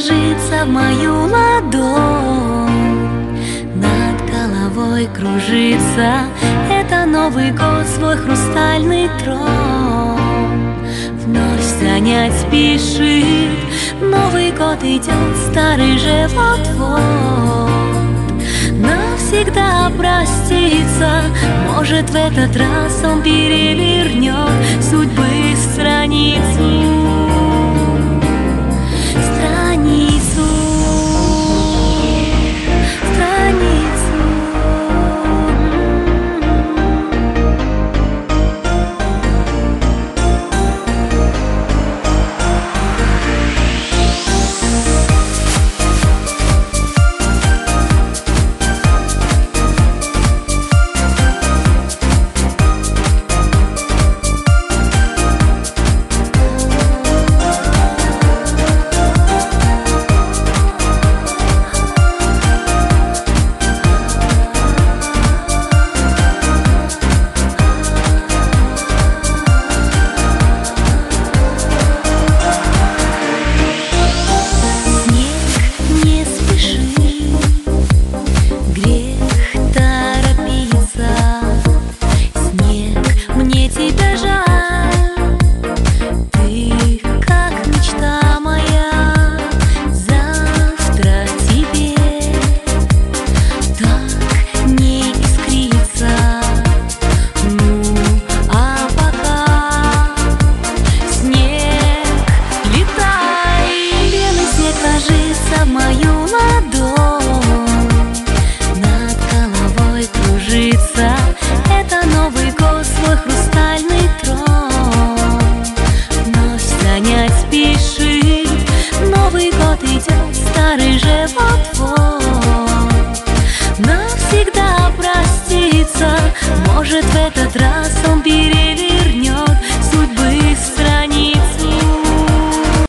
ложится в мою ладонь, над головой кружится. Это Новый год, свой хрустальный трон вновь занять спешит. Новый год идет, старый же вот-вот навсегда проститься. Может, в этот раз он перевернет судьбы страницу. В мою ладонь, над головой кружится. Это Новый год, свой хрустальный трон вновь занять спешит. Новый год идет, старый же вот-вот навсегда проститься. Может, в этот раз он